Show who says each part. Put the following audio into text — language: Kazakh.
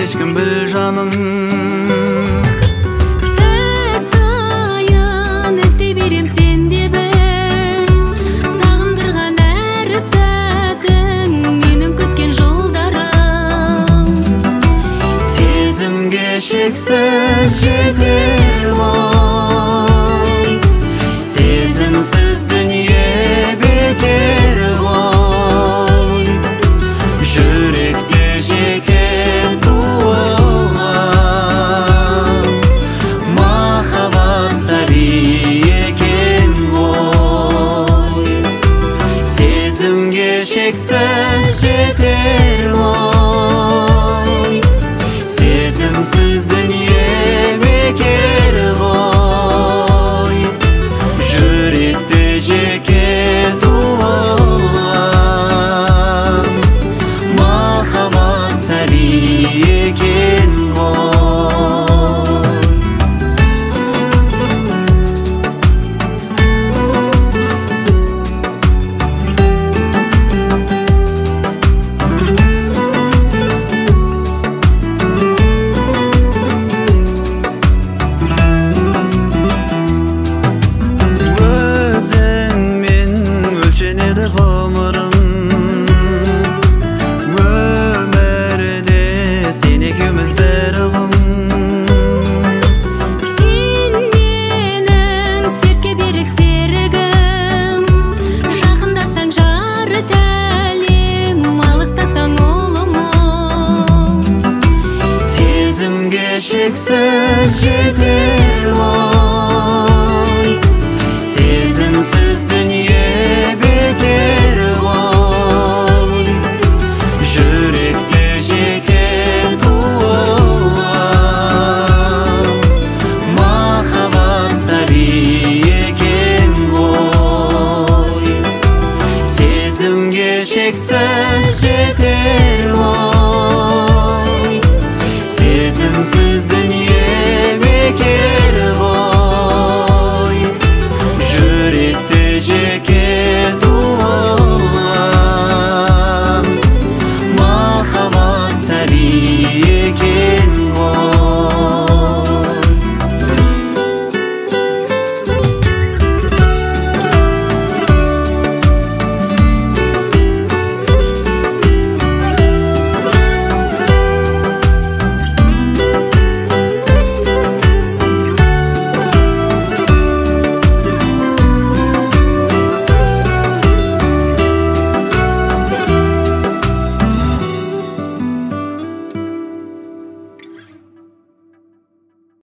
Speaker 1: ешкім біл жаным.
Speaker 2: Сәт сайын іздей берем сенде біл, сағындырған әр сәтің менің күткен жолдарым.
Speaker 1: Сезімге шексіз жетер ғой, сезімсіз дүние бекер ғой. Жүректе жеке туылған махаббат сәби екен ғой. Сезімге шексіз жетер ғой, сезімсіз дүние бекер ғой. Жүректе жеке туылған махаббат сәби екен ғой. Өзіңмен өлшенеді ғұмырым, өмірде сен екеуміз бір ұғым.
Speaker 2: Сен менің сертке берік серігім, жақындасаң жары тәлем, алыстасаң ұлымым.
Speaker 1: Сезімге шексіз жетер ғой, сезімсіз дүние бекер ғой. Жүректе жеке туылған махаббат сәби екен ғой. Сезімге шексіз жетер ғой, сезімсіз